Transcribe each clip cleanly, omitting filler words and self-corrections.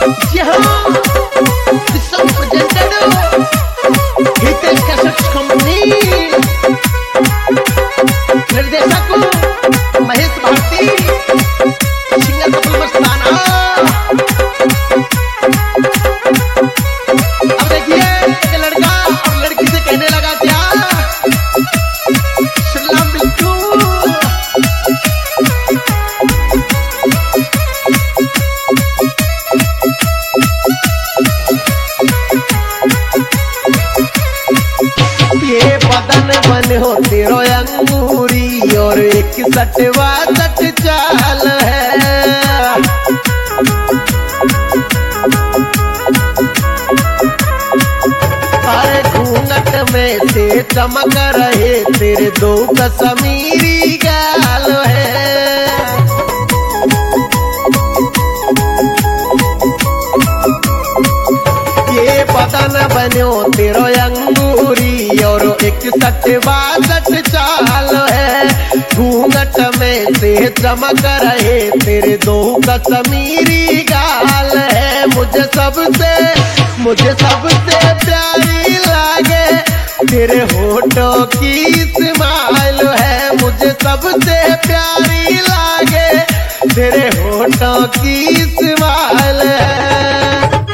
निर्देशक महेश भारती, सिंगर कपिल मस्ताना। अब देखिए एक लड़का और लड़की से कहने लगा क्या, सलाम बिट्टू। ये बदन बन हो तेरो अंगूरी और एक सटवा सट चाल है। अरे घूंघट में से चमक रहे तेरे दो कश्मीरी गाल है। ये बदन बनो तेरो अंगूरी और एक सटवा सट चाल है। घूंघट में से चमक रहे तेरे दो कश्मीरी गाल है। मुझे सबसे प्यारी लागे तेरे होठों की स्माइल है। मुझे सबसे प्यारी लागे तेरे होठों की स्माइल है।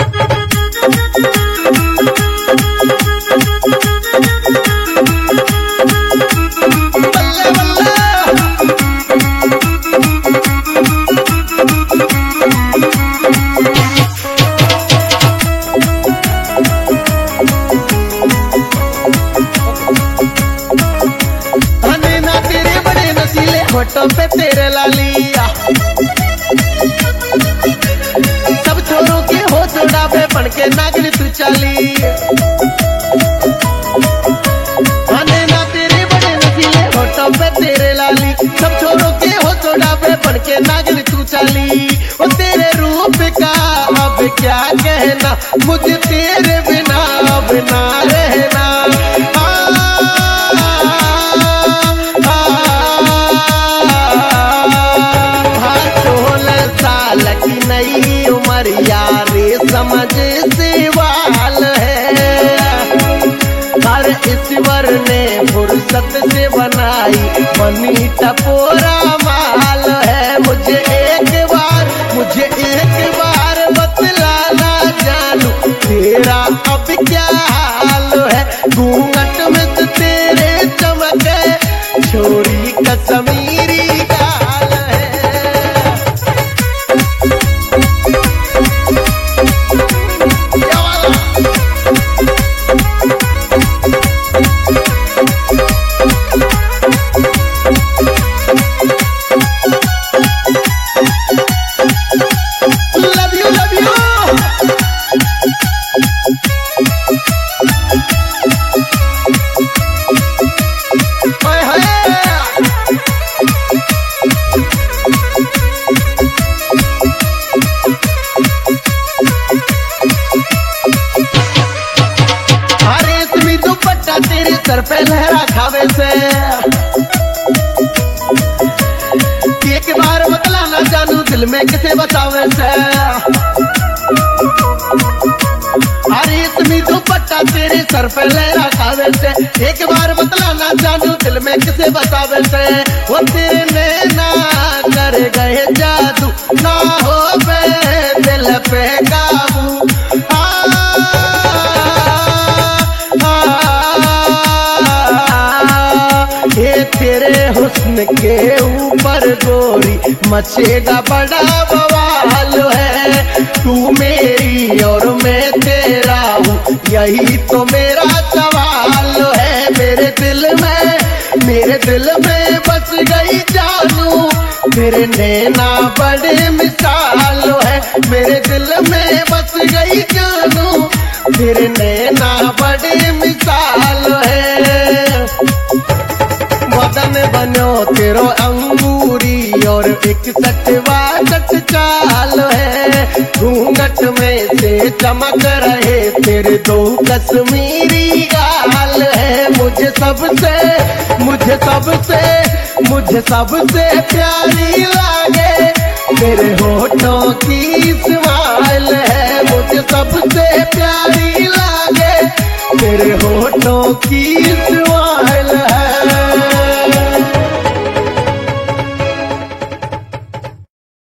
होठों पे तेरे लालिया, सब छोरों के हो छोड़ा पे बन के नागिन तू चाली। आने ना तेरे बड़े नसीले होठों पे तेरे लाली, सब छोरों के हो छोड़ा पे बन के नागिन तू चाली। वो तेरे रूप का अब क्या कहना, मुझे तेरे बिना अब ना रहना। नई उम्र यारे समझ से वाल है। हर ईश्वर ने फुर्सत से बनाई बनी टपोरा माल है। मुझे एक बार बतलाना जानू तेरा अब क्या हाल है। घूंघट में तो तेरे चमके छोरी कश्मीरी गाल है। तेरे सर पे लहरा खावे से एक बार बतलाना जानू दिल में किसे बतावे से। अरे इतनी दुपट्टा तेरे सर पे लहरा खावे से, एक बार बतलाना जानू दिल में किसे बतावे से। वो तेरे नैना कर गए जादू ना हो बे दिल पे काबू। ये तेरे हुस्न के ऊपर गोरी मचेगा बड़ा बवाल है। तू मेरी और मैं तेरा हूँ यही तो मेरा सवाल है। मेरे दिल में बस गई जानू तेरे नैना बड़े मिसाल है। मेरे दिल में बस गई जानू तेरे नैना बड़े मिसाल है। बदन बनो तेरो अंगूरी और एक सटवा सट चाल है। घूंघट में से चमक रहे तेरे दो कश्मीरी गाल है। मुझे सबसे प्यारी लागे तेरे होठों की स्माइल है। सबसे प्यारी लागे तेरे होठों की स्माइल